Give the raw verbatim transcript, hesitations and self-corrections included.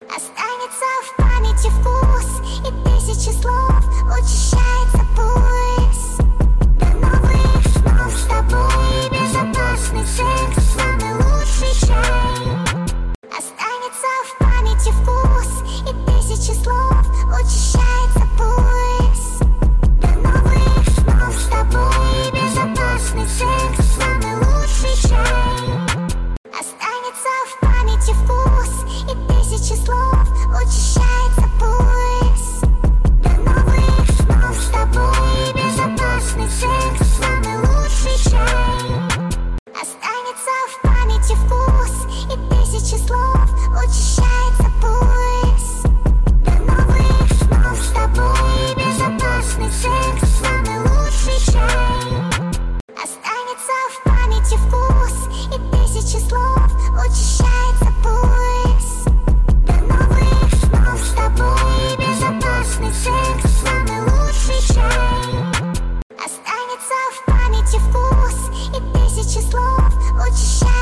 Останется в памяти вкус и тысячи слов, учащается пульс. До новых снов с тобой, безопасный секс, самый лучший чай. Останется в памяти вкус и тысячи слов, учащается пульс. До новых снов с тобой, безопасный секс, самый лучший чай. Останется в памяти вкус и тысячи слов, учащается пульс. До новых снов с тобой, безопасный секс, самый лучший чай. Останется в памяти вкус и тысячи слов, учащается пульс. До новых снов с тобой, безопасный секс, самый лучший чай. Останется в памяти вкус и тысячи слов, учащается пульс. До новых снов с тобой, безопасный секс, самый лучший чай. Останется в памяти вкус и тысячи слов, учащается